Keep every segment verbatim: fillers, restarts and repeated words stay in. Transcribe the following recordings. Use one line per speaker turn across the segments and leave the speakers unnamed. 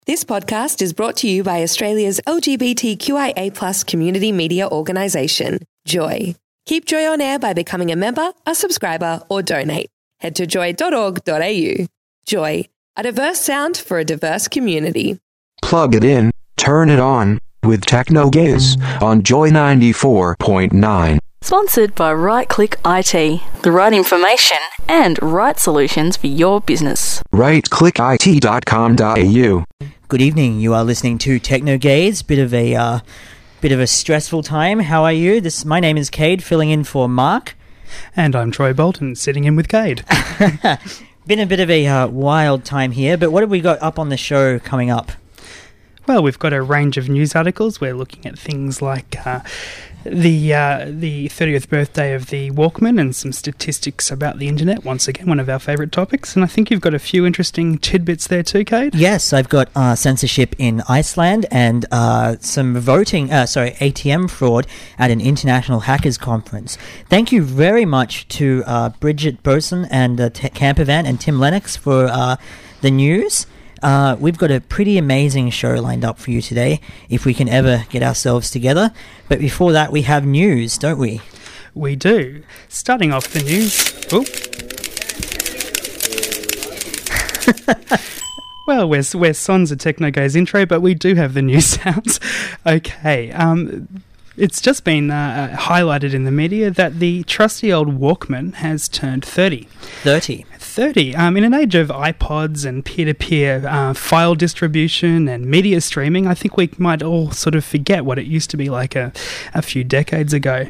This podcast is brought to you by Australia's L G B T Q I A plus community media organisation, Joy. Keep Joy on air by becoming a member, a subscriber or donate. Head to joy dot org dot a u. Joy, a diverse sound for a diverse community.
Plug it in, turn it on, with Techno Gaze on Joy ninety-four point nine.
Sponsored by Right Click I T, the right information and right solutions for your business.
right click I T dot com dot a u.
Good evening. You are listening to Techno Gaze. Bit of a uh, bit of a stressful time. How are you? This my name is Cade, filling in for Mark,
and I'm Troy Bolton, sitting in with Cade.
Been a bit of a uh, wild time here, but what have we got up on the show coming up?
Well, we've got a range of news articles. We're looking at things like uh, the uh, the thirtieth birthday of the Walkman and some statistics about the internet. Once again, one of our favourite topics. And I think you've got a few interesting tidbits there too, Cade.
Yes, I've got uh, censorship in Iceland and uh, some voting, uh, sorry, A T M fraud at an international hackers conference. Thank you very much to uh, Bridget Boson and uh, T- Campervan and Tim Lennox for uh, the news. Uh, we've got a pretty amazing show lined up for you today, if we can ever get ourselves together. But before that, we have news, don't we?
We do. Starting off the news... Oh. Well, we're, we're sans a Techno Gaze intro, but we do have the news sounds. Okay, um... It's just been uh, highlighted in the media that the trusty old Walkman has turned thirty.
thirty?
thirty. Um, in an age of iPods and peer-to-peer uh, file distribution and media streaming, I think we might all sort of forget what it used to be like a, a few decades ago.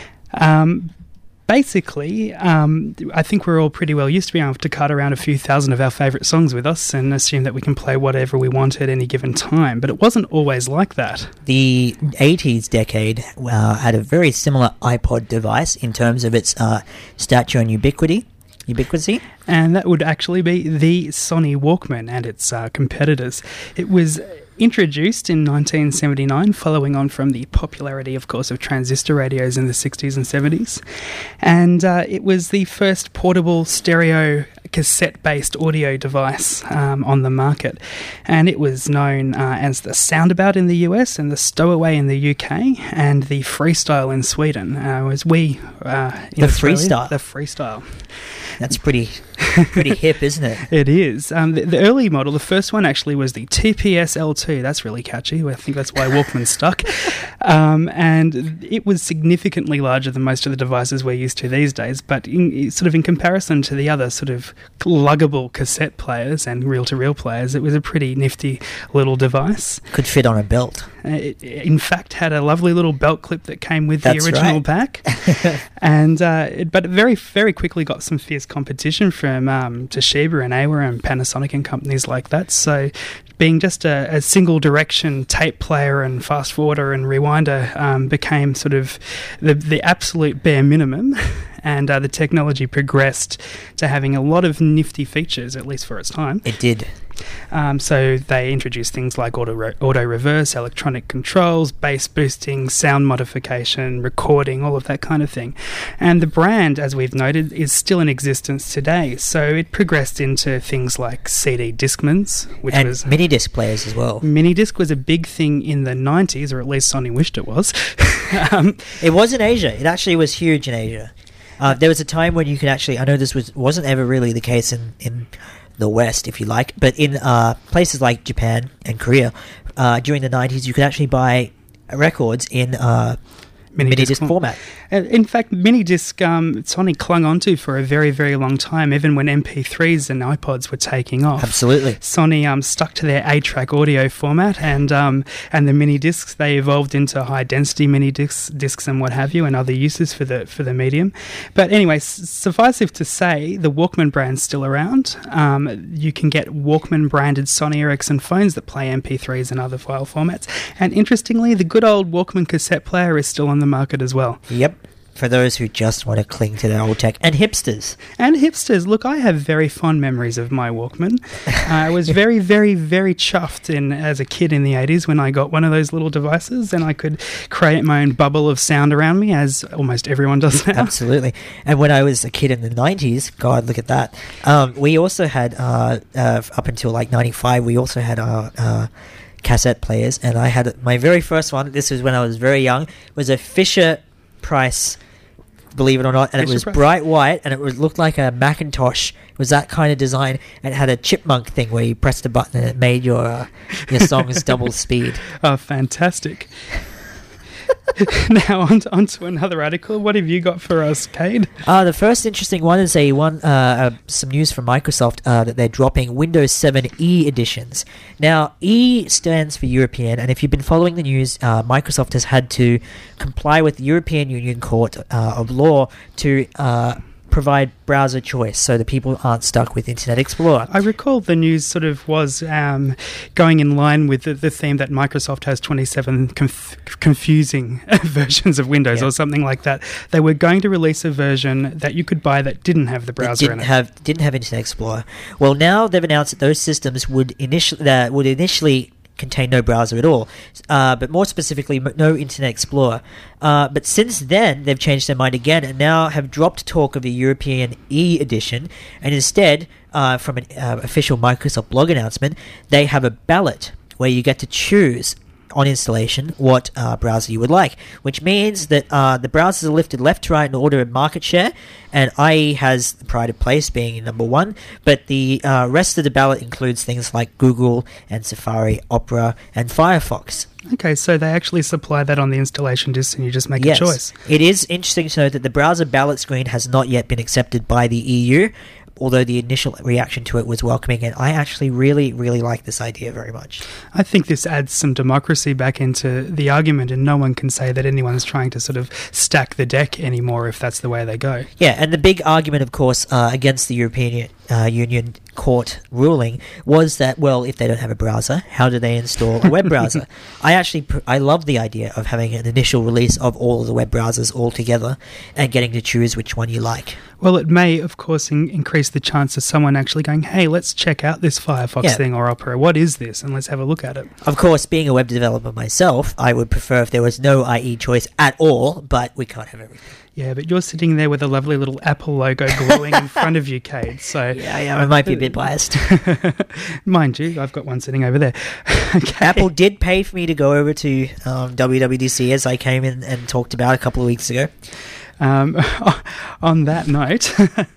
Um, basically, um, I think we're all pretty well used to being able to cart around a few thousand of our favourite songs with us and assume that we can play whatever we want at any given time, but it wasn't always like that.
The eighties decade uh, had a very similar iPod device in terms of its uh, stature and ubiquity. Ubiquity?
And that would actually be the Sony Walkman and its uh, competitors. It was introduced in nineteen seventy-nine, following on from the popularity, of course, of transistor radios in the sixties and seventies. And uh, it was the first portable stereo cassette-based audio device um, on the market. And it was known uh, as the Soundabout in the U S and the Stowaway in the U K and the Freestyle in Sweden. Uh, as we uh, in
the
Australia,
Freestyle?
The Freestyle.
That's pretty pretty hip, isn't it?
It is. Um, the, the early model, the first one actually was the T P S L two. That's really catchy. I think that's why Walkman stuck. Um, and it was significantly larger than most of the devices we're used to these days, but in, sort of in comparison to the other sort of luggable cassette players and reel-to-reel players, it was a pretty nifty little device.
Could fit on a belt.
Uh, it, in fact, had a lovely little belt clip that came with
That's
the original
right.
pack. and uh, it, But it very, very quickly got some fierce competition from um, Toshiba and Aiwa and Panasonic and companies like that. So being just a, a single direction tape player and fast forwarder and rewinder um, became sort of the, the absolute bare minimum. And uh, the technology progressed to having a lot of nifty features, at least for its time.
It did.
Um, so they introduced things like auto, re- auto reverse, electronic controls, bass boosting, sound modification, recording, all of that kind of thing. And the brand, as we've noted, is still in existence today. So it progressed into things like C D Discmans, which
and
was
mini disc players as well.
Mini disc was a big thing in the nineties, or at least Sony wished it was. um,
it was in Asia. It actually was huge in Asia. Uh, there was a time when you could actually, I know this was, wasn't ever really the case in, in the West, if you like, but in uh, places like Japan and Korea, uh, during the nineties, you could actually buy records in uh, mini, mini disc format.
In fact, mini disc um, Sony clung onto for a very, very long time, even when M P threes and iPods were taking off.
Absolutely.
Sony um, stuck to their eight-track audio format, and um, and the mini discs, they evolved into high-density mini discs, discs and what have you, and other uses for the for the medium. But anyway, s- suffice it to say, the Walkman brand's still around. Um, you can get Walkman-branded Sony Ericsson phones that play M P threes and other file formats. And interestingly, the good old Walkman cassette player is still on the market as well.
Yep. for those who just want to cling to their old tech, and hipsters.
And hipsters. Look, I have very fond memories of my Walkman. Uh, I was very, very, very chuffed in as a kid in the eighties when I got one of those little devices, and I could create my own bubble of sound around me, as almost everyone does now.
Absolutely. And when I was a kid in the nineties, God, look at that. Um, we also had, uh, uh, up until like ninety-five, we also had our uh, cassette players, and I had my very first one, this was when I was very young, was a Fisher Price, believe it or not, and Fisher it was Price. Bright white, and it was looked like a Macintosh. It was that kind of design, and it had a chipmunk thing where you pressed a button and it made your uh, your songs double speed.
Oh, fantastic. Now on to, on to another article. What have you got for us, Cade?
Uh, the first interesting one is a one uh, uh, some news from Microsoft uh, that they're dropping Windows seven E editions. Now, E stands for European, and if you've been following the news, uh, Microsoft has had to comply with the European Union Court uh, of Law to uh, provide browser choice so that people aren't stuck with Internet Explorer.
I recall the news sort of was um, going in line with the, the theme that Microsoft has twenty-seven conf- confusing versions of Windows yeah. or something like that. They were going to release a version that you could buy that didn't have the browser
didn't
in it.
Have, didn't have Internet Explorer. Well, now they've announced that those systems would initially uh, would initially contain no browser at all, uh, but more specifically, no Internet Explorer. Uh, but since then, they've changed their mind again and now have dropped talk of the European E edition, and instead, uh, from an uh, official Microsoft blog announcement, they have a ballot where you get to choose on installation what uh, browser you would like, which means that uh, the browsers are lifted left to right in order of market share, and I E has the pride of place being number one, but the uh, rest of the ballot includes things like Google and Safari, Opera, and Firefox.
Okay, so they actually supply that on the installation disc and you just make
yes.
a choice.
It is interesting to note that the browser ballot screen has not yet been accepted by the E U, although the initial reaction to it was welcoming, and I actually really, really like this idea very much.
I think this adds some democracy back into the argument, and no one can say that anyone's trying to sort of stack the deck anymore if that's the way they go.
Yeah, and the big argument, of course, uh, against the European uh, Union Court ruling was that, well, if they don't have a browser, how do they install a web browser? I actually, pr- I love the idea of having an initial release of all of the web browsers all together and getting to choose which one you like.
Well, it may, of course, in- increase the chance of someone actually going, hey, let's check out this Firefox
yeah.
thing or Opera. What is this? And let's have a look at it.
Of course, being a web developer myself, I would prefer if there was no I E choice at all, but we can't have everything.
Yeah, but you're sitting there with a lovely little Apple logo glowing in front of you, Cade. So
yeah, yeah, I might be a bit biased.
Mind you, I've got one sitting over there. Okay.
Apple did pay for me to go over to um, W W D C, as I came in and talked about a couple of weeks ago.
Um, on that note,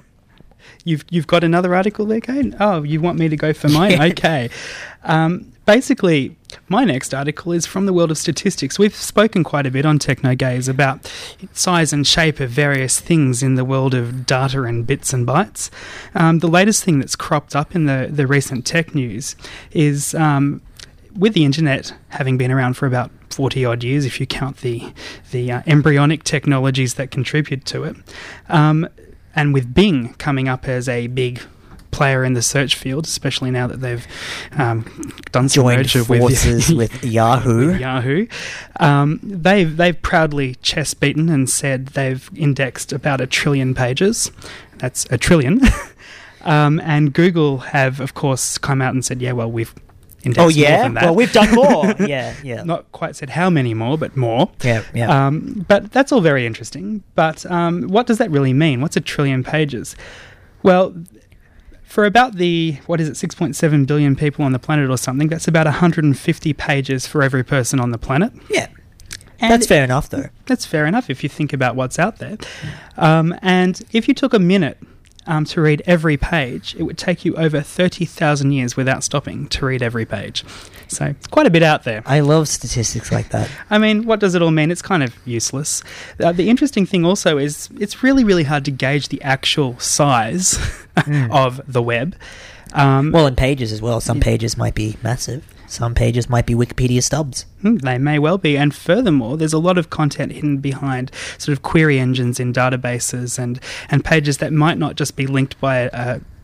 you've you've got another article there, Cade? Oh, you want me to go for mine? Okay. Um, basically, my next article is from the world of statistics. We've spoken quite a bit on TechnoGaze about size and shape of various things in the world of data and bits and bytes. Um, the latest thing that's cropped up in the, the recent tech news is um, with the internet having been around for about forty odd years, if you count the, the uh, embryonic technologies that contribute to it, um, and with Bing coming up as a big player in the search field, especially now that they've um, done some
joined
merger
forces with, with Yahoo.
With Yahoo, um, they've they've proudly chest beaten and said they've indexed about a trillion pages. That's a trillion. um, and Google have, of course, come out and said, yeah, well, we've indexed
oh yeah,
more than that.
Well, we've done more. yeah, yeah.
Not quite said how many more, but more.
Yeah, yeah.
Um, but that's all very interesting. But um, what does that really mean? What's a trillion pages? Well, for about the, what is it, six point seven billion people on the planet or something, that's about one hundred fifty pages for every person on the planet.
Yeah.
And
that's fair enough, though.
That's fair enough if you think about what's out there. Um, and if you took a minute um, to read every page, it would take you over thirty thousand years without stopping to read every page. So it's quite a bit out there.
I love statistics like that.
I mean, what does it all mean? It's kind of useless. Uh, the interesting thing also is it's really, really hard to gauge the actual size mm. of the web. Um,
well, in pages as well. Some pages might be massive. Some pages might be Wikipedia stubs.
They may well be. And furthermore, there's a lot of content hidden behind sort of query engines in databases and, and pages that might not just be linked by a,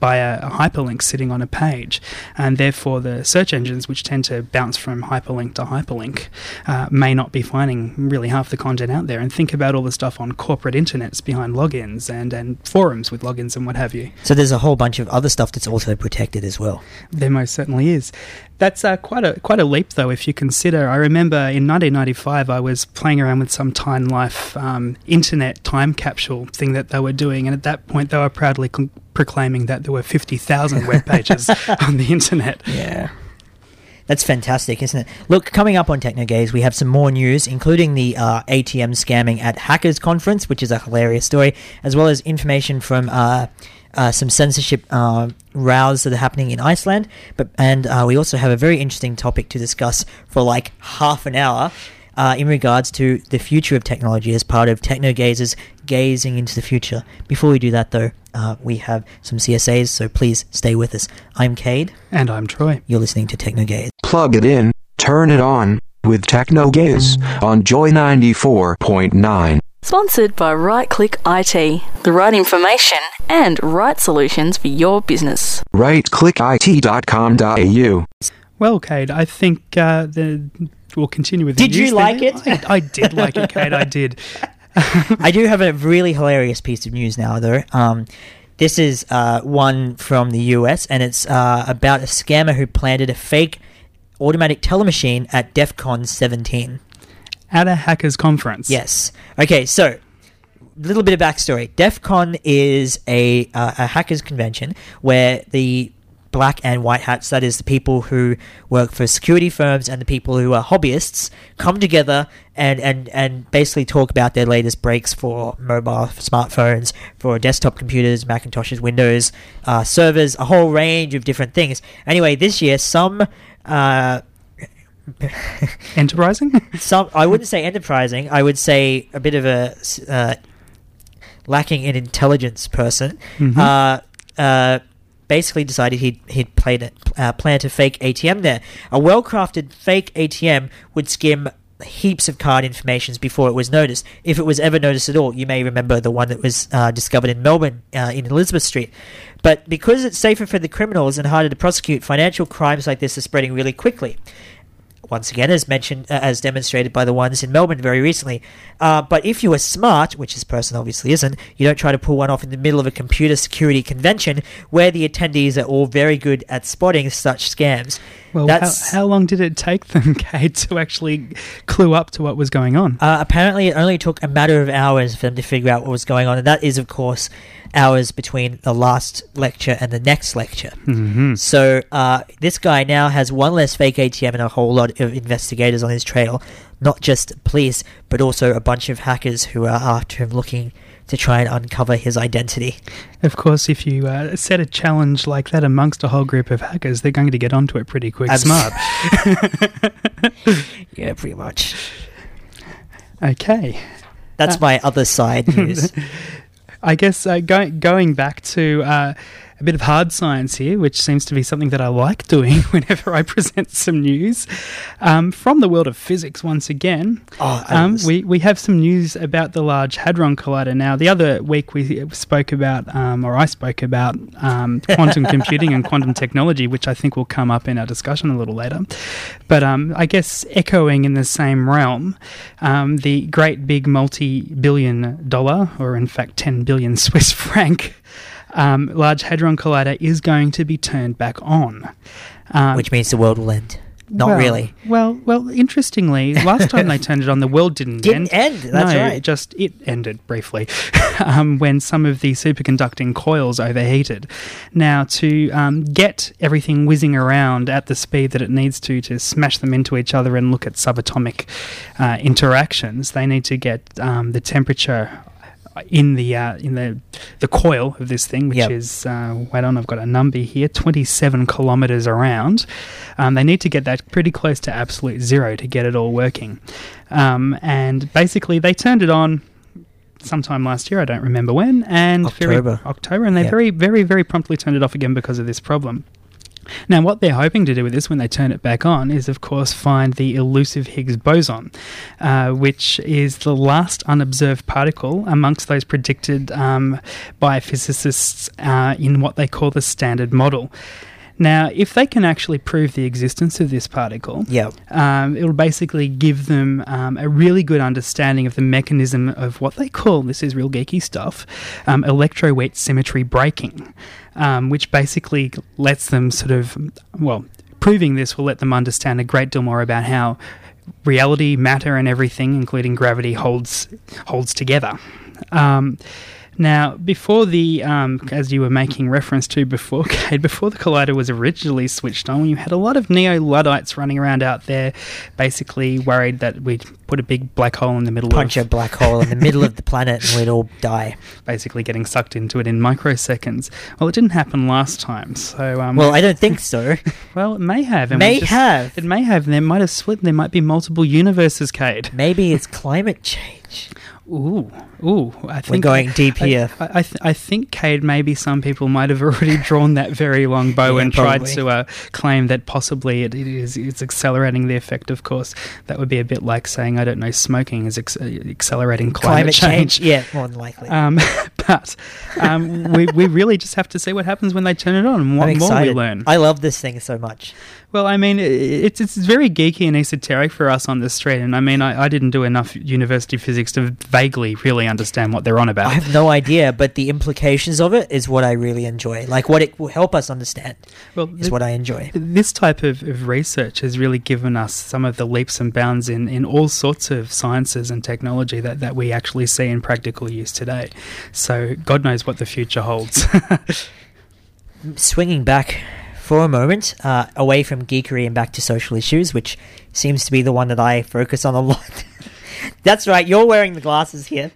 by a, a hyperlink sitting on a page, and therefore the search engines, which tend to bounce from hyperlink to hyperlink, uh, may not be finding really half the content out there. And think about all the stuff on corporate internets behind logins and, and forums with logins and what have you.
So there's a whole bunch of other stuff that's also protected as well.
There most certainly is. That's uh, quite a quite a leap, though, if you consider. I remember in nineteen ninety-five I was playing around with some Time Life um, internet time capsule thing that they were doing, and at that point they were proudly con- proclaiming that there were fifty thousand web pages on the internet.
Yeah. That's fantastic, isn't it? Look, coming up on TechnoGaze, we have some more news, including the uh, A T M scamming at Hackers Conference, which is a hilarious story, as well as information from uh, uh, some censorship uh, rows that are happening in Iceland. But and uh, we also have a very interesting topic to discuss for like half an hour uh, in regards to the future of technology as part of TechnoGaze's Gazing into the Future. Before we do that, though, uh, we have some C S As, so please stay with us. I'm Cade.
And I'm Troy.
You're listening to TechnoGaze.
Plug it in, turn it on, with TechnoGaze on Joy ninety-four point nine.
Sponsored by Right Click I T, the right information and right solutions for your business.
right click I T dot com dot A U.
Well, Cade, I think uh, the, we'll continue with the
Did you
news
like
thing.
it?
I, I did like it, Cade, I did.
I do have a really hilarious piece of news now, though. Um, this is uh, one from the U S, and it's uh, about a scammer who planted a fake automatic teller machine at DEF CON seventeen.
At a hackers conference.
Yes. Okay, so a little bit of backstory. DEF CON is a, uh, a hackers convention where the black and white hats, that is the people who work for security firms and the people who are hobbyists, come together and, and, and basically talk about their latest breaks for mobile for smartphones, for desktop computers, Macintoshes, Windows, uh, servers, a whole range of different things. Anyway, this year, some... Uh,
Enterprising?
some I wouldn't say enterprising. I would say a bit of a uh, lacking in intelligence person.
Mm-hmm.
Uh, uh, basically decided he'd he'd played it, uh, plant a fake A T M there. A well-crafted fake A T M would skim heaps of card informations before it was noticed, if it was ever noticed at all. You may remember the one that was uh, discovered in Melbourne uh, in Elizabeth Street. But because it's safer for the criminals and harder to prosecute, financial crimes like this are spreading really quickly. Once again, as mentioned, uh, as demonstrated by the ones in Melbourne very recently. Uh, but if you are smart, which this person obviously isn't, you don't try to pull one off in the middle of a computer security convention where the attendees are all very good at spotting such scams.
Well,
That's,
how, how long did it take them, Kate, to actually clue up to what was going on?
Uh, apparently, it only took a matter of hours for them to figure out what was going on, and that is, of course, hours between the last lecture and the next lecture.
Mm-hmm.
So uh, this guy now has one less fake A T M and a whole lot of investigators on his trail, not just police, but also a bunch of hackers who are after him looking to try and uncover his identity.
Of course, if you uh, set a challenge like that amongst a whole group of hackers, they're going to get onto it pretty quick.
Abs-
Smart.
Yeah, pretty much.
Okay.
That's
Uh,
my other side news.
I guess uh, go- going back to uh, a bit of hard science here, which seems to be something that I like doing whenever I present some news. Um, from the world of physics, once again,
Oh, I love
um,
this.
we, we have some news about the Large Hadron Collider. Now, the other week we spoke about, um, or I spoke about, um, quantum computing and quantum technology, which I think will come up in our discussion a little later. But um, I guess echoing in the same realm, um, the great big multi-billion dollar, or in fact ten billion Swiss franc, um, Large Hadron Collider is going to be turned back on. Um,
Which means the world will end. Not
well,
really.
Well, well. Interestingly, last time they turned it on, the world didn't,
Didn't
end.
end, that's
no,
right.
just it ended briefly um, when some of the superconducting coils overheated. Now, to um, get everything whizzing around at the speed that it needs to to smash them into each other and look at subatomic uh, interactions, they need to get um, the temperature in the uh, in the the coil of this thing, which
Yep.
is uh, wait on, I've got a number here, twenty-seven kilometers around. Um, they need to get that pretty close to absolute zero to get it all working. Um, and basically, they turned it on sometime last year. I don't remember when. And
October.
Very, October, and they
Yep.
very, very, very promptly turned it off again because of this problem. Now, what they're hoping to do with this when they turn it back on is, of course, find the elusive Higgs boson, uh, which is the last unobserved particle amongst those predicted um, by physicists uh, in what they call the Standard Model. Now, if they can actually prove the existence of this particle,
Yep.
um, it'll basically give them um, a really good understanding of the mechanism of what they call, this is real geeky stuff, um, electroweak symmetry breaking, um, which basically lets them sort of, well, proving this will let them understand a great deal more about how reality, matter and everything, including gravity, holds holds together. Um Now, before the, um, as you were making reference to before, Kate, before the collider was originally switched on, you had a lot of neo-Luddites running around out there, basically worried that we'd put a big black hole in the middle
Punch
of...
a black hole in the middle of the planet and we'd all die.
Basically getting sucked into it in microseconds. Well, it didn't happen last time, so... Um,
Well, I don't think so.
well, it may have. And
May
we just,
have.
It may have. There might have split. There might be multiple universes, Kate.
Maybe it's climate change.
Ooh, ooh! I think
We're going deep
I,
here.
I, I, th- I think, Cade, maybe some people might have already drawn that very long bow
Yeah,
and
probably.
tried to uh, claim that possibly it, it is it's accelerating the effect. Of course, that would be a bit like saying, I don't know, smoking is ex- accelerating climate,
Climate change. Yeah, more than likely.
Um, but um, we we really just have to see what happens when they turn it on and what
I'm
more
excited.
we learn.
I love this thing so much.
Well, I mean, it's it's very geeky and esoteric for us on the street, and I mean, I, I didn't do enough university physics to vaguely really understand what they're on about.
I have no idea, but the implications of it is what I really enjoy. Like, what it will help us understand
well,
is what I enjoy.
This type of, of research has really given us some of the leaps and bounds in, in all sorts of sciences and technology that, that we actually see in practical use today. So God knows what the future holds.
Swinging back for a moment, uh, away from geekery and back to social issues, which seems to be the one that I focus on a lot. That's right, you're wearing the glasses here.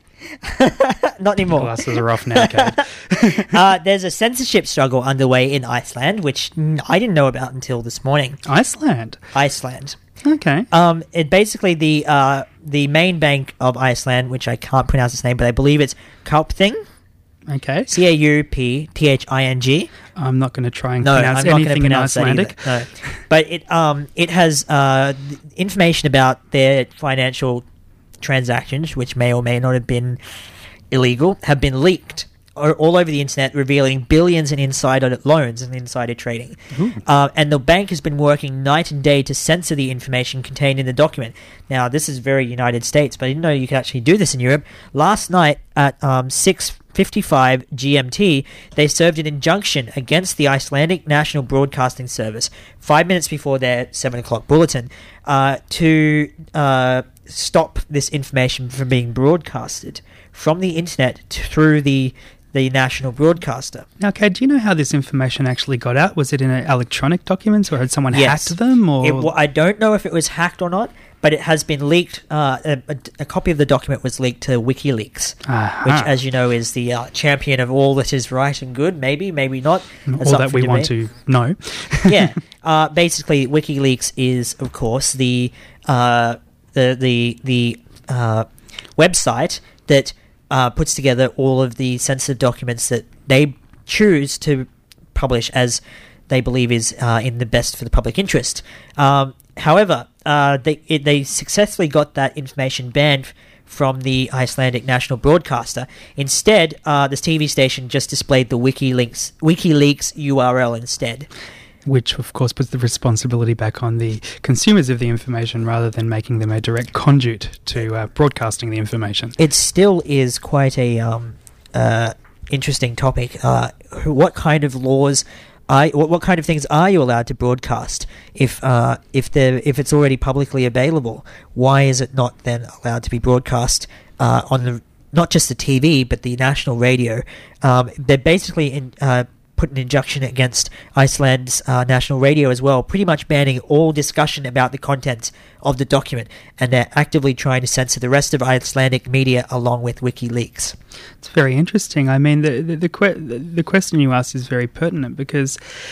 Not anymore.
Glasses are off now, Kate.
uh, there's a censorship struggle underway in Iceland, which I didn't know about until this morning.
Iceland?
Iceland.
Okay.
Um, it basically the uh, the main bank of Iceland, which I can't pronounce its name, but I believe it's Kaupthing.
Okay.
C A U P T H I N G.
I'm not going to try and
No,
pronounce
I'm not
anything
going to
in
pronounce that
Icelandic.
either. No. But it um it has uh information about their financial transactions, which may or may not have been illegal, have been leaked all over the internet, revealing billions in insider loans and insider trading. Uh, and the bank has been working night and day to censor the information contained in the document. Now, this is very United States, but I didn't know you could actually do this in Europe. Last night at um, six fifty-five G M T, they served an injunction against the Icelandic National Broadcasting Service five minutes before their seven o'clock bulletin uh, to uh, stop this information from being broadcasted from the internet to, through the the national broadcaster.
Now, Kate, do you know how this information actually got out? Was it in electronic documents, or had someone
Yes.
hacked them? Or
It, well, I don't know if it was hacked or not, but it has been leaked. Uh, a, a, a copy of the document was leaked to WikiLeaks,
Aha.
which, as you know, is the uh, champion of all that is right and good. Maybe, maybe not. That's
all
up
that
for
we want
debate.
to know.
Yeah. Uh, basically, WikiLeaks is, of course, the uh, the the the uh, website that uh, puts together all of the sensitive documents that they choose to publish as they believe is uh, in the best for the public interest. Um, however, uh, they it, they successfully got that information banned from the Icelandic national broadcaster. Instead, uh, this T V station just displayed the WikiLeaks WikiLeaks U R L instead.
Which, of course, puts the responsibility back on the consumers of the information rather than making them a direct conduit to uh, broadcasting the information.
It still is quite a um, uh, interesting topic. Uh, what kind of laws, are, what, what kind of things are you allowed to broadcast if uh, if they if it's already publicly available? Why is it not then allowed to be broadcast uh, on the not just the T V but the national radio? Um, they're basically in. Uh, put an injunction against Iceland's uh, national radio as well, pretty much banning all discussion about the contents of the document, and they're actively trying to censor the rest of Icelandic media along with WikiLeaks.
It's very interesting. I mean, the the, the, que- the question you asked is very pertinent because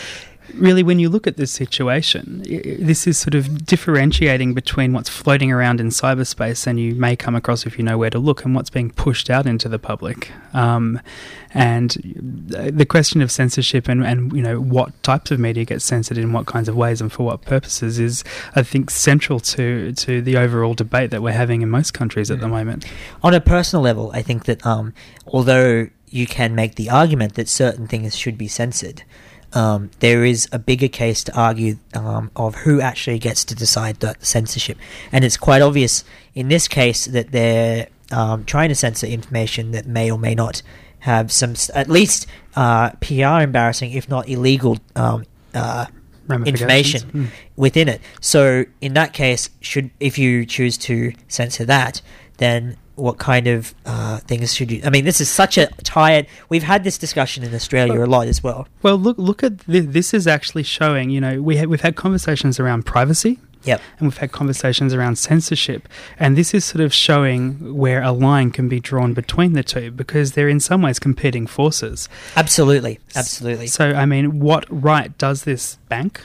really, when you look at this situation, I- this is sort of differentiating between what's floating around in cyberspace and you may come across if you know where to look, and what's being pushed out into the public. Um, and the question of censorship and, and, you know, what types of media get censored in what kinds of ways and for what purposes is, I think, central to, to the overall debate that we're having in most countries at the moment.
On a personal level, I think that um, although you can make the argument that certain things should be censored, Um, there is a bigger case to argue um, of who actually gets to decide the censorship. And it's quite obvious in this case that they're um, trying to censor information that may or may not have some, at least uh, P R embarrassing, if not illegal um, uh, information
Mm.
within it. So in that case, should if you choose to censor that, then what kind of uh, things should you... I mean, this is such a tired... We've had this discussion in Australia a lot as well.
Well, look look at th- this is actually showing, you know, we ha- we've had conversations around privacy.
Yep.
And we've had conversations around censorship. And this is sort of showing where a line can be drawn between the two, because they're in some ways competing forces.
Absolutely. Absolutely.
So, I mean, what right does this bank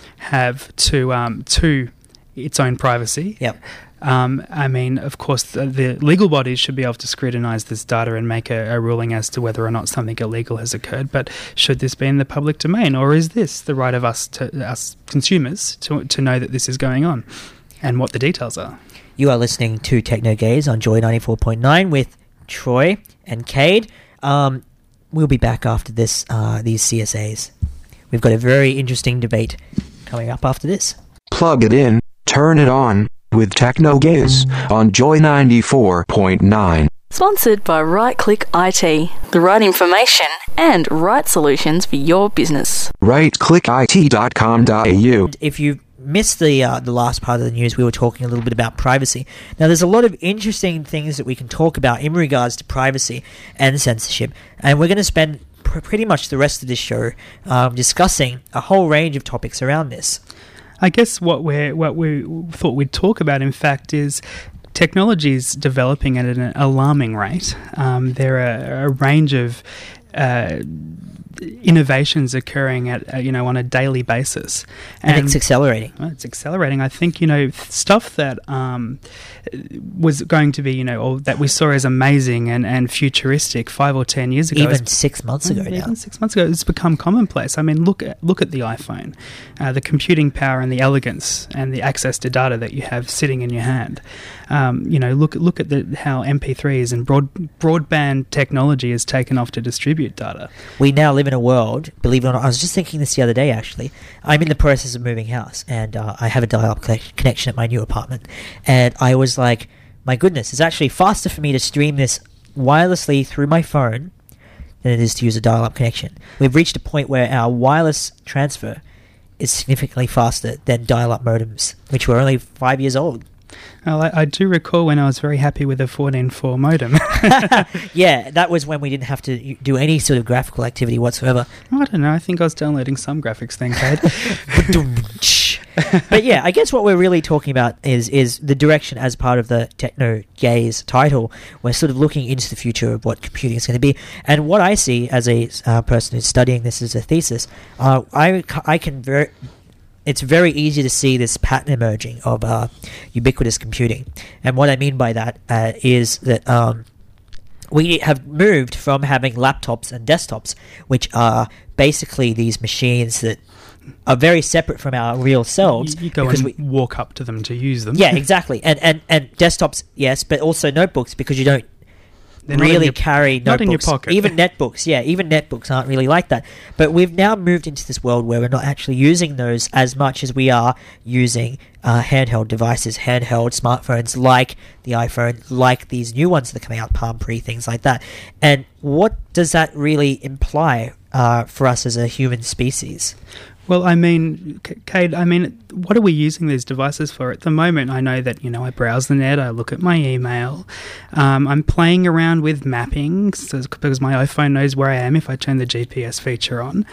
have to um, to its own privacy?
Yep.
Um, I mean, of course, the, the legal bodies should be able to scrutinise this data and make a, a ruling as to whether or not something illegal has occurred. But should this be in the public domain, or is this the right of us, to, us consumers, to to know that this is going on and what the details are?
You are listening to Techno Gaze on Joy ninety-four point nine with Troy and Cade. Um, we'll be back after this. Uh, these C S As. We've got a very interesting debate coming up after this.
Plug it in, turn it on, with Techno Gaze on Joy ninety-four point nine.
Sponsored by Right Click I T, the right information and right solutions for your business.
right click I T dot com dot A U.
If you missed the uh, the last part of the news, we were talking a little bit about privacy. Now, there's a lot of interesting things that we can talk about in regards to privacy and censorship, and we're going to spend pr- pretty much the rest of this show um, discussing a whole range of topics around this.
I guess what we what we thought we'd talk about, in fact, is technology is developing at an alarming rate. Um, there are a range of uh, innovations occurring at uh, you know on a daily basis,
And, and it's accelerating.
Well, it's accelerating. I think you know stuff that um, was going to be you know or that we saw as amazing and, and futuristic five or ten years ago,
Even six months ago
even
now.
six months ago, it's become commonplace. I mean, look at look at the iPhone, uh, the computing power and the elegance and the access to data that you have sitting in your hand. Um, you know, look look at the, how M P threes and broad broadband technology has taken off to distribute data.
We now live in a world, believe it or not, I was just thinking this the other day actually. I'm in the process of moving house, and uh, I have a dial-up connection at my new apartment, and I was like, my goodness, it's actually faster for me to stream this wirelessly through my phone than it is to use a dial-up connection. We've reached a point where our wireless transfer is significantly faster than dial-up modems, which were only five years old.
Well, I, I do recall when I was very happy with a fourteen four modem.
Yeah, that was when we didn't have to do any sort of graphical activity whatsoever.
I don't know. I think I was downloading some graphics then, Cade.
But yeah, I guess what we're really talking about is is the direction as part of the Techno Gaze title. We're sort of looking into the future of what computing is going to be. And what I see as a uh, person who's studying this as a thesis, uh, I, I can very... It's very easy to see this pattern emerging of uh, ubiquitous computing. And what I mean by that uh, is that um, we have moved from having laptops and desktops, which are basically these machines that are very separate from our real selves.
You, you go and we, walk up to them to use them.
Yeah, exactly. And, and, and desktops, yes, but also notebooks, because you don't
They're not in
really
your-
carry notebooks.
not in your pocket.
Even netbooks, yeah, even netbooks aren't really like that. But we've now moved into this world where we're not actually using those as much as we are using uh, handheld devices, handheld smartphones like the iPhone, like these new ones that are coming out, Palm Pre, things like that. And what does that really imply uh, for us as a human species?
Well, I mean, Cade, I mean, what are we using these devices for? At the moment, I know that, you know, I browse the net, I look at my email, um, I'm playing around with mapping so, because my iPhone knows where I am if I turn the G P S feature on.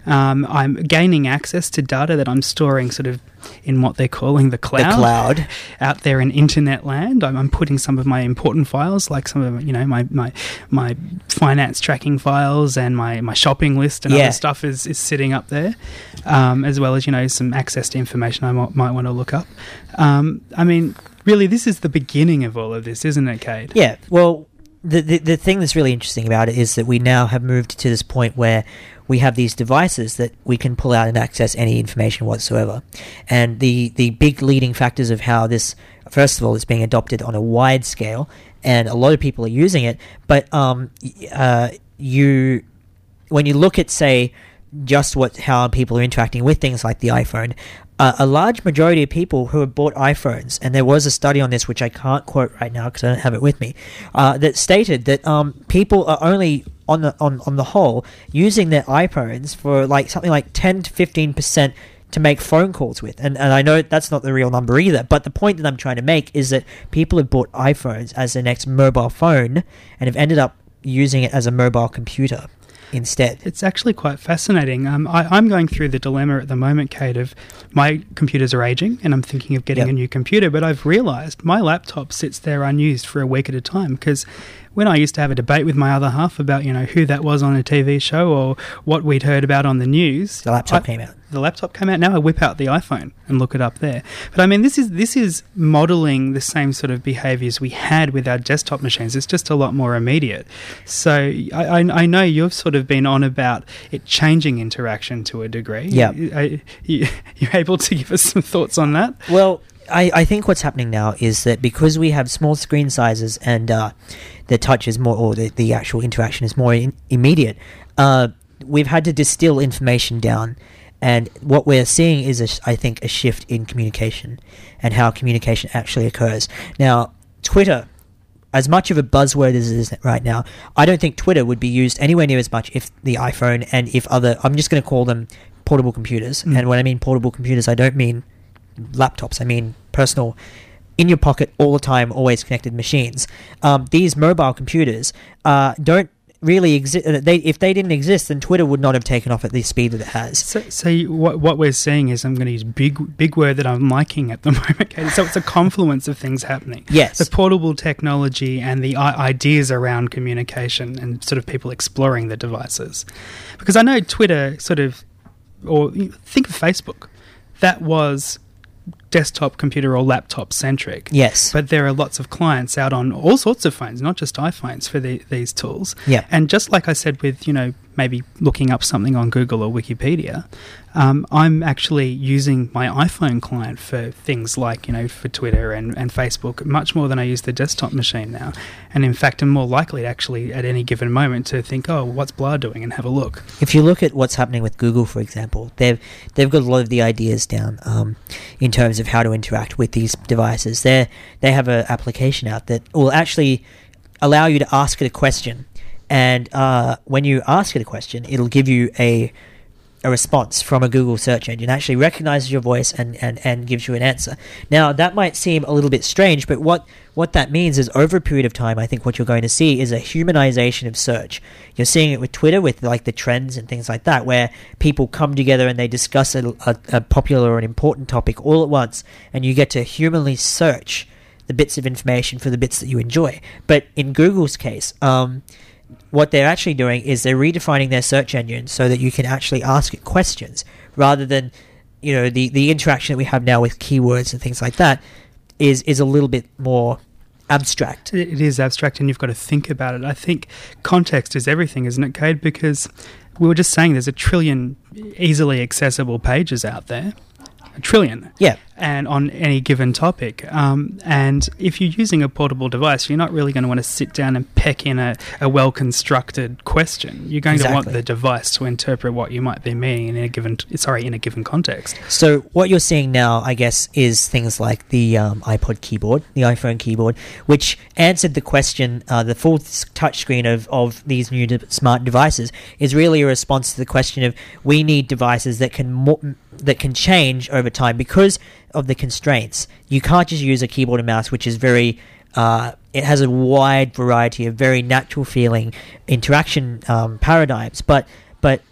Um, I'm gaining access to data that I'm storing sort of in what they're calling the cloud.
The cloud.
Out there in internet land. I'm, I'm putting some of my important files, like some of, you know, my, my, my finance tracking files and my, my shopping list and
Yeah.
other stuff is, is sitting up there, um, as well as, you know, some access to information I might, might want to look up. Um, I mean, really, this is the beginning of all of this, isn't it, Cade?
Yeah, well, the, the the thing that's really interesting about it is that we now have moved to this point where we have these devices that we can pull out and access any information whatsoever. And the, the big leading factors of how this, first of all, is being adopted on a wide scale, and a lot of people are using it, but um, uh, you, when you look at, say, just what how people are interacting with things like the iPhone, uh, a large majority of people who have bought iPhones, and there was a study on this which I can't quote right now because I don't have it with me, uh, that stated that um, people are only on the on, on the whole using their iPhones for like something like ten to fifteen percent to make phone calls with. And and I know that's not the real number either, but the point that I'm trying to make is that people have bought iPhones as their next mobile phone and have ended up using it as a mobile computer instead.
It's actually quite fascinating. Um, I, I'm going through the dilemma at the moment, Kate, of my computers are aging and I'm thinking of getting
Yep.
a new computer, but I've realised my laptop sits there unused for a week at a time, because when I used to have a debate with my other half about, you know, who that was on a T V show or what we'd heard about on the news,
The laptop
I-
came out.
The laptop came out. Now I whip out the iPhone and look it up there. But I mean, this is this is modelling the same sort of behaviours we had with our desktop machines. It's just a lot more immediate. So I, I, I know you've sort of been on about it changing interaction to a degree.
Yeah.
You, you, you're able to give us some thoughts on that?
Well, I, I think what's happening now is that because we have small screen sizes and uh, the touch is more, or the, the actual interaction is more in, immediate, uh, we've had to distill information down. And what we're seeing is, a, I think, a shift in communication and how communication actually occurs. Now, Twitter, as much of a buzzword as it is right now, I don't think Twitter would be used anywhere near as much if the iPhone and if other, I'm just going to call them portable computers.
Mm.
And when I mean portable computers, I don't mean laptops. I mean personal, in your pocket, all the time, always connected machines. Um, these mobile computers uh, don't really exist. They, if they didn't exist, then Twitter would not have taken off at the speed that it has.
So, so you, what, what we're seeing is, I'm going to use big big word that I'm liking at the moment, Katie. So it's a confluence of things happening.
Yes.
The portable technology and the I- ideas around communication and sort of people exploring the devices. Because I know Twitter sort of, or you know, think of Facebook. That was desktop computer or laptop centric.
Yes.
But there are lots of clients out on all sorts of phones, not just iPhones, for the, these tools.
Yeah.
And just like I said with, you know, maybe looking up something on Google or Wikipedia, um, I'm actually using my iPhone client for things like, you know, for Twitter and, and Facebook much more than I use the desktop machine now. And in fact, I'm more likely actually at any given moment to think, oh, what's Blah doing, and have a look.
If you look at what's happening with Google, for example, they've they've got a lot of the ideas down um, in terms of how to interact with these devices. They they have an application out that will actually allow you to ask it a question, and uh, when you ask it a question, it'll give you a a response from a Google search engine, actually recognizes your voice and, and, and gives you an answer. Now, that might seem a little bit strange, but what, what that means is over a period of time, I think what you're going to see is a humanization of search. You're seeing it with Twitter, with like the trends and things like that, where people come together and they discuss a, a, a popular or an important topic all at once, and you get to humanly search the bits of information for the bits that you enjoy. But in Google's case, um, what they're actually doing is they're redefining their search engine so that you can actually ask it questions rather than, you know, the, the interaction that we have now with keywords and things like that is, is a little bit more abstract.
It is abstract, and you've got to think about it. I think context is everything, isn't it, Cade? Because we were just saying there's a trillion easily accessible pages out there. A trillion.
Yeah.
And on any given topic. Um, and if you're using a portable device, you're not really going to want to sit down and peck in a, a well-constructed question. You're going
Exactly.
to want the device to interpret what you might be meaning in a given, sorry, in a given context.
So what you're seeing now, I guess, is things like the um, iPod keyboard, the iPhone keyboard, which answered the question, uh, the full touchscreen of, of these new de- smart devices is really a response to the question of we need devices that can mo- that can change over time because of the constraints. You can't just use a keyboard and mouse, which is very uh, it has a wide variety of very natural feeling interaction um, paradigms, but but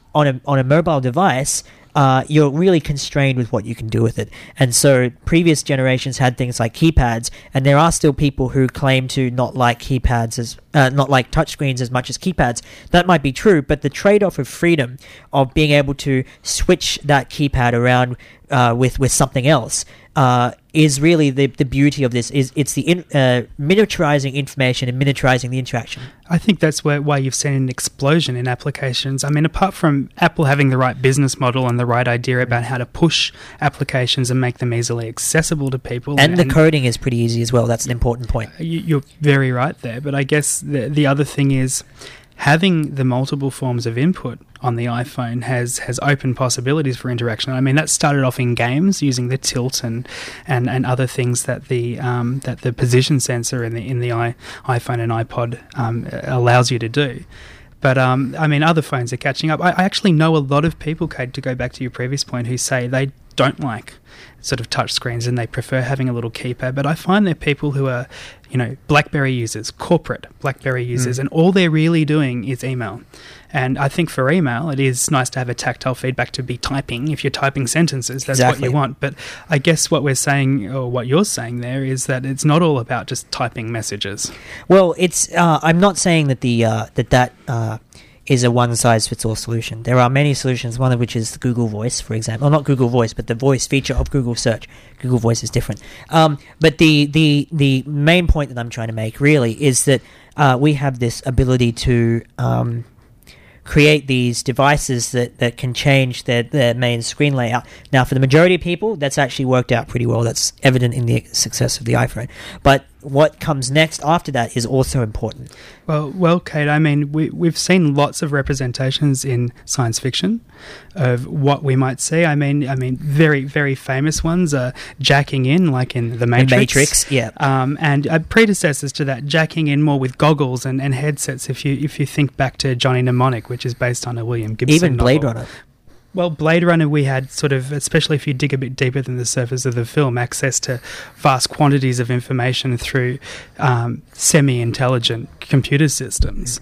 on a on a mobile device, uh, you're really constrained with what you can do with it. And so previous generations had things like keypads, and there are still people who claim to not like keypads as uh, not like touchscreens as much as keypads. That might be true, but the trade-off of freedom of being able to switch that keypad around uh, with with something else uh, is really the the beauty of this. Is it's the in, uh, miniaturizing information and miniaturizing the interaction.
I think that's where, why you've seen an explosion in applications. I mean, apart from Apple having the right business model and the right idea about how to push applications and make them easily accessible to people.
And, and the
and
coding is pretty easy as well. That's an important point.
You, you're very right there. But I guess the, the other thing is having the multiple forms of input on the iPhone has, has opened possibilities for interaction. I mean, that started off in games using the tilt and and, and other things that the um, that the position sensor in the in the i iPhone and iPod um, allows you to do. But, um, I mean, other phones are catching up. I, I actually know a lot of people, Kate, to go back to your previous point, who say they don't like sort of touch screens and they prefer having a little keypad. But I find there are people who are, you know, BlackBerry users, corporate BlackBerry users, mm. and all they're really doing is email. And I think for email, it is nice to have a tactile feedback to be typing. If you're typing sentences, that's
exactly
what you want. But I guess what we're saying, or what you're saying there, is that it's not all about just typing messages.
Well, it's. Uh, I'm not saying that the uh, that that uh, is a one-size-fits-all solution. There are many solutions, one of which is Google Voice, for example. Well, not Google Voice, but the voice feature of Google Search. Google Voice is different. Um, but the, the, the main point that I'm trying to make, really, is that uh, we have this ability to Um, create these devices that, that can change their, their main screen layout. Now, for the majority of people, that's actually worked out pretty well. That's evident in the success of the iPhone. But what comes next after that is also important.
Well, well, Kate, I mean, we, we've seen lots of representations in science fiction of what we might see. I mean, I mean, very, very famous ones are jacking in, like in The Matrix.
The Matrix, yeah.
Um, and uh, predecessors to that, jacking in more with goggles and, and headsets. If you if you think back to Johnny Mnemonic, which is based on a William Gibson
Even Blade
novel.
Runner.
Well, Blade Runner, we had sort of, especially if you dig a bit deeper than the surface of the film, access to vast quantities of information through um, semi-intelligent computer systems.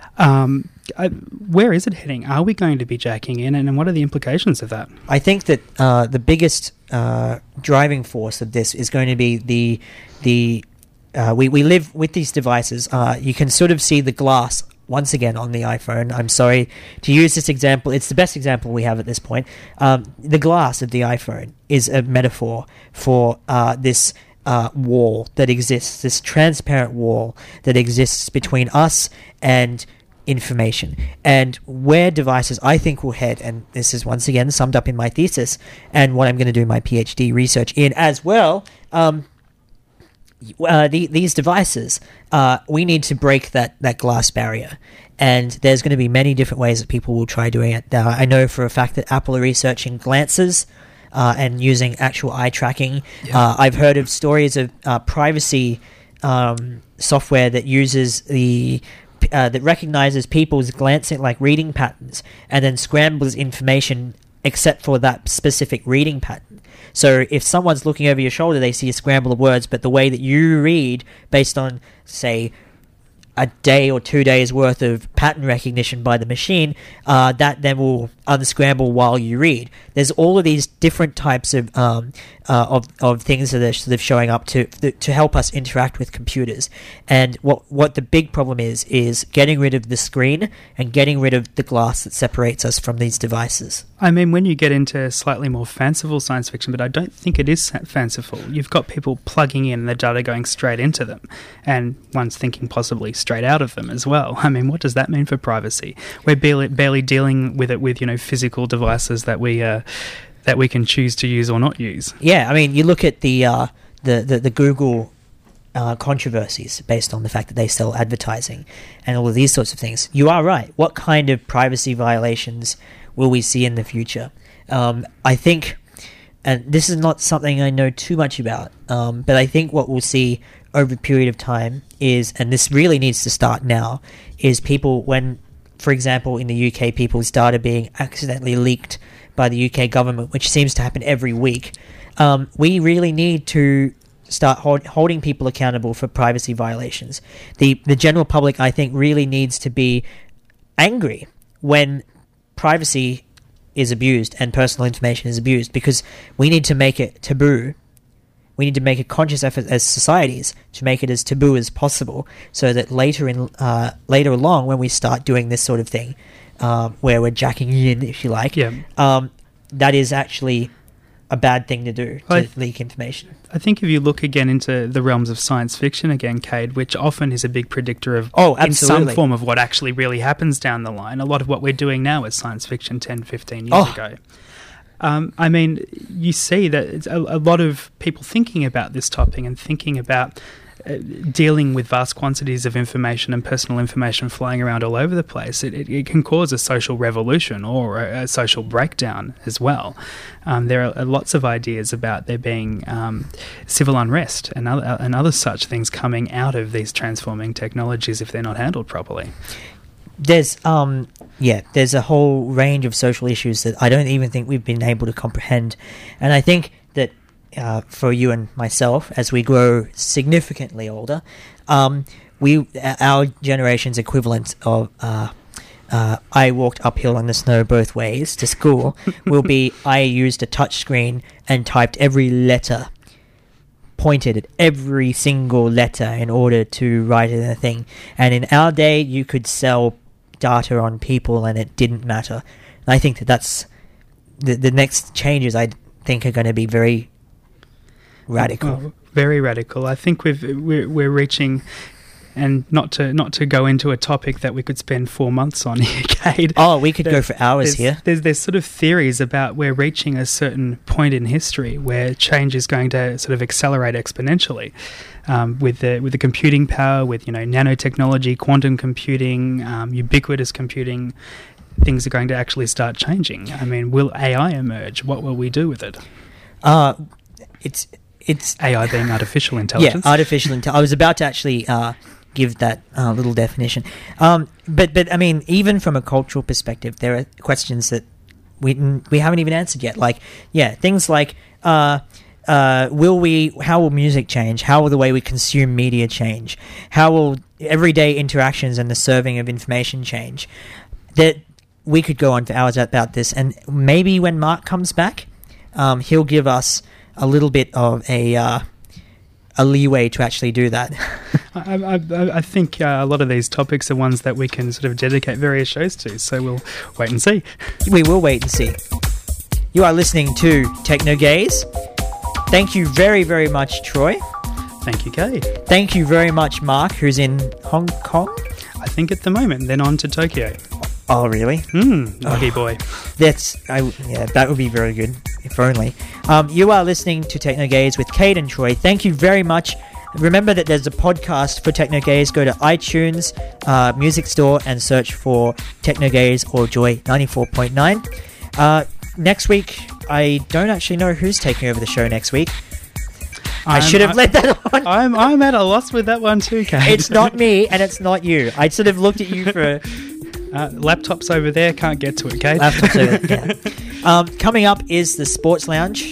Um, I, where is it heading? Are we going to be jacking in, and, and what are the implications of that?
I think that uh, the biggest uh, driving force of this is going to be the the uh, we we live with these devices. Uh, you can sort of see the glass once again on the iPhone. I'm sorry to use this example. It's the best example we have at this point. Um, the glass of the iPhone is a metaphor for uh, this uh, wall that exists, this transparent wall that exists between us and information. And where devices, I think, will head, and this is once again summed up in my thesis and what I'm going to do my PhD research in as well, um, Uh, the, these devices, uh, we need to break that, that glass barrier. And there's going to be many different ways that people will try doing it. Now, I know for a fact that Apple are researching glances uh, and using actual eye tracking. Yeah. Uh, I've heard of stories of uh, privacy um, software that uses the uh, that recognizes people's glancing, like reading patterns, and then scrambles information except for that specific reading pattern. So if someone's looking over your shoulder, they see a scramble of words, but the way that you read, based on, say, a day or two days worth of pattern recognition by the machine, uh, that then will unscramble while you read. There's all of these different types of um, uh, of of things that are sort of showing up to to help us interact with computers. And what what the big problem is is getting rid of the screen and getting rid of the glass that separates us from these devices.
I mean, when you get into slightly more fanciful science fiction, but I don't think it is fanciful, you've got people plugging in the data going straight into them, and one's thinking possibly straight out of them as well. I mean, what does that mean for privacy? We're barely, barely dealing with it with, you know, physical devices that we uh, that we can choose to use or not use.
Yeah, I mean, you look at the uh, the, the the Google uh, controversies based on the fact that they sell advertising and all of these sorts of things. You are right. What kind of privacy violations will we see in the future? Um, I think, and this is not something I know too much about, um, but I think what we'll see over a period of time is, and this really needs to start now, is people when, for example, in the U K, people's data being accidentally leaked by the U K government, which seems to happen every week. Um, we really need to start hold, holding people accountable for privacy violations. The the general public, I think, really needs to be angry when privacy is abused and personal information is abused, because we need to make it taboo. We need to make a conscious effort as societies to make it as taboo as possible, so that later in uh, later along, when we start doing this sort of thing, uh, where we're jacking in, if you like,
yeah.
um, that is actually a bad thing to do, to
I,
leak information.
I think if you look again into the realms of science fiction again, Cade, which often is a big predictor of
oh,
in some
absolutely.
form of what actually really happens down the line. A lot of what we're doing now is science fiction ten, fifteen years
Oh.
ago. Um, I mean, you see that it's a, a lot of people thinking about this topic and thinking about uh, dealing with vast quantities of information and personal information flying around all over the place. It, it, it can cause a social revolution or a, a social breakdown as well. Um, there are lots of ideas about there being um, civil unrest and other, and other such things coming out of these transforming technologies if they're not handled properly.
There's um yeah, there's a whole range of social issues that I don't even think we've been able to comprehend, and I think that uh, for you and myself, as we grow significantly older, um, we our generation's equivalent of uh, uh, I walked uphill in the snow both ways to school will be I used a touch screen and typed every letter. Pointed at every single letter in order to write in a thing. And in our day, you could sell data on people and it didn't matter. And I think that that's the, the next changes I think are going to be very radical.
Oh, very radical. I think we've, we're, we're reaching... And not to not to go into a topic that we could spend four months on here, Cade.
Oh, we could
there,
go for hours
there's,
here.
There's there's sort of theories about we're reaching a certain point in history where change is going to sort of accelerate exponentially, um, with the with the computing power, with you know nanotechnology, quantum computing, um, ubiquitous computing. Things are going to actually start changing. I mean, will A I emerge? What will we do with it?
Uh, it's it's
A I being artificial intelligence.
Yeah, artificial intelligence. I was about to actually uh, give that uh, little definition. Um, but, but I mean, even from a cultural perspective, there are questions that we we haven't even answered yet. Like, yeah, things like, uh, uh, will we, how will music change? How will the way we consume media change? How will everyday interactions and the serving of information change? That we could go on for hours about this, and maybe when Mark comes back, um, he'll give us a little bit of a uh, a leeway to actually do that.
I, I, I think uh, a lot of these topics are ones that we can sort of dedicate various shows to, so we'll wait and see.
We will wait and see. You are listening to Techno Gaze. Thank you very, very much, Troy.
Thank you, Kay.
Thank you very much, Mark, who's in Hong Kong.
I think at the moment, then on to Tokyo.
Oh, really?
Hmm, lucky
oh.
boy.
That's, I, yeah, that would be very good, if only. Um, you are listening to Techno Gaze with Cade and Troy. Thank you very much. Remember that there's a podcast for Techno Gaze. Go to iTunes, uh, Music Store, and search for Techno Gaze or Joy ninety-four point nine. Uh, next week, I don't actually know who's taking over the show next week. I
I'm,
should have
I,
let that on.
I'm I'm at a loss with that one too, Kate.
It's not me, and it's not you. I sort of looked at you for...
Uh, laptops over there, can't get to it, Kate.
Laptops over there, yeah. Um, coming up is the Sports Lounge.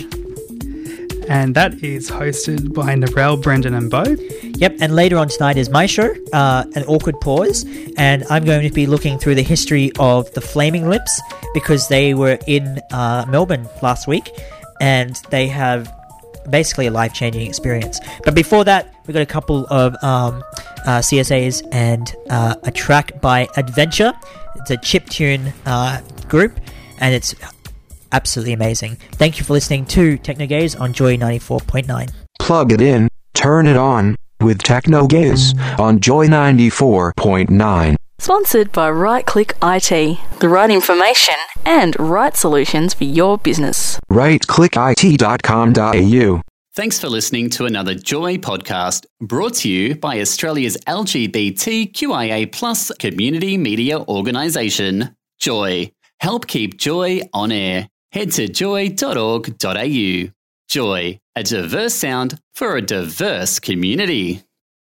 And that is hosted by Narelle, Brendan and Bo.
Yep, and later on tonight is my show, uh, An Awkward Pause, and I'm going to be looking through the history of the Flaming Lips, because they were in uh, Melbourne last week, and they have basically a life-changing experience. But before that, we've got a couple of um, uh, C S As and uh, a track by Adventure. It's a chiptune uh, group, and it's absolutely amazing. Thank you for listening to Techno Gaze on Joy ninety-four point nine.
Plug it in, turn it on, with Techno Gaze on Joy ninety-four point nine.
Sponsored by Right Click I T, the right information and right solutions for your business.
right click I T dot com dot A U.
Thanks for listening to another Joy podcast, brought to you by Australia's L G B T Q I A plus community media organisation, Joy. Help keep Joy on air. Head to joy dot org dot A U. Joy, a diverse sound for a diverse community.